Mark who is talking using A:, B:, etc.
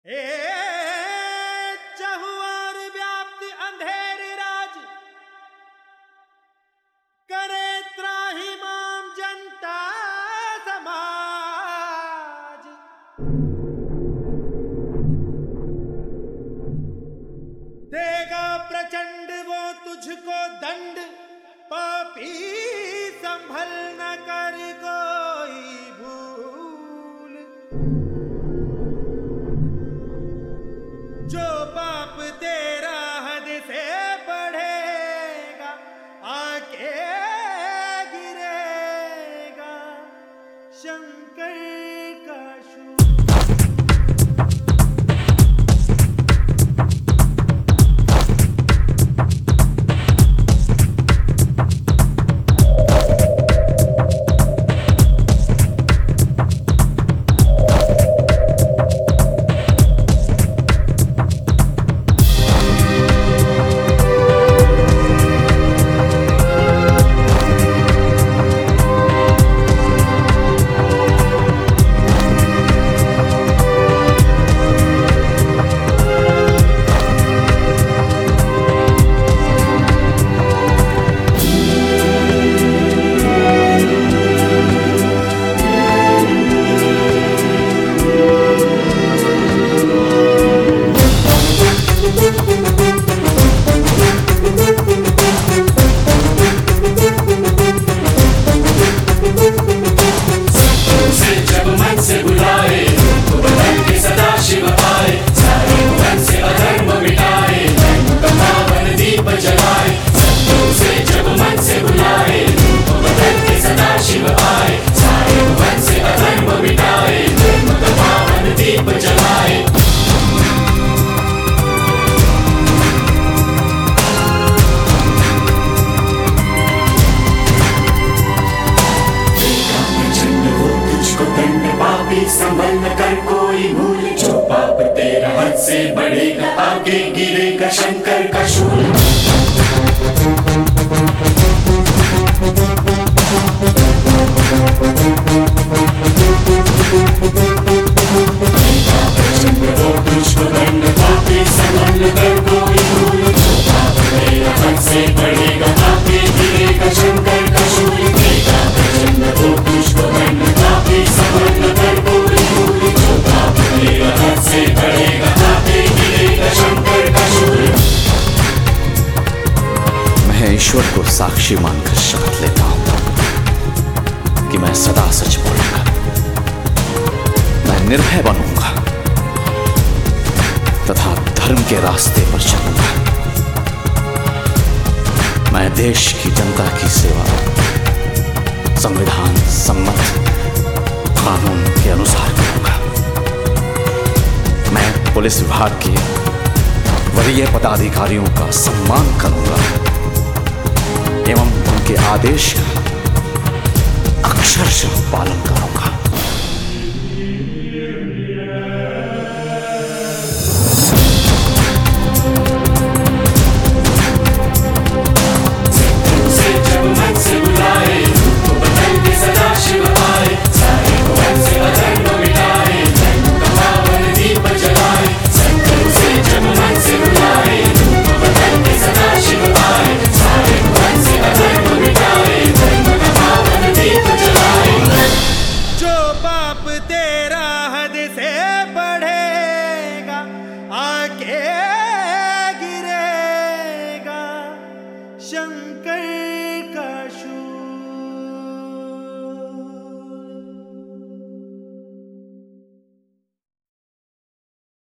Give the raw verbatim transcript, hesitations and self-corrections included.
A: ए चहुआर व्याप्त अंधेर राज करे त्राहि माम जनता समाज। देगा प्रचंड वो तुझको दंड पापी संभल न कर कोई भूल। जो पाप तेरा हद से बढ़ेगा आके गिरेगा शंकर का शूल।
B: संभल न कर कोई भूल। जो पाप तेरा हद से बढ़ेगा आगे गिरेगा शंकर का शूल। वो तुझको दंड पापी संभल न कर कोई भूल। जो पाप तेरा हद से बढ़ेगा आगे गिरेगा शंकर का शूल। वो तुझको दंड पापी संभल न कर कोई भूल। जो पाप तेरा हद से बढ़ेगा आगे गिरेगा शंकर का शूल।
C: मैं ईश्वर को साक्षी मानकर शपथ लेता हूं कि मैं सदा सच बोलूंगा, मैं निर्भय बनूंगा तथा धर्म के रास्ते पर चलूंगा। मैं देश की जनता की सेवा संविधान सम्मत कानून के अनुसार करूंगा। मैं पुलिस विभाग के वरीय पदाधिकारियों का सम्मान करूंगा एवं उनके आदेश का अक्षरशः पालन करूंगा।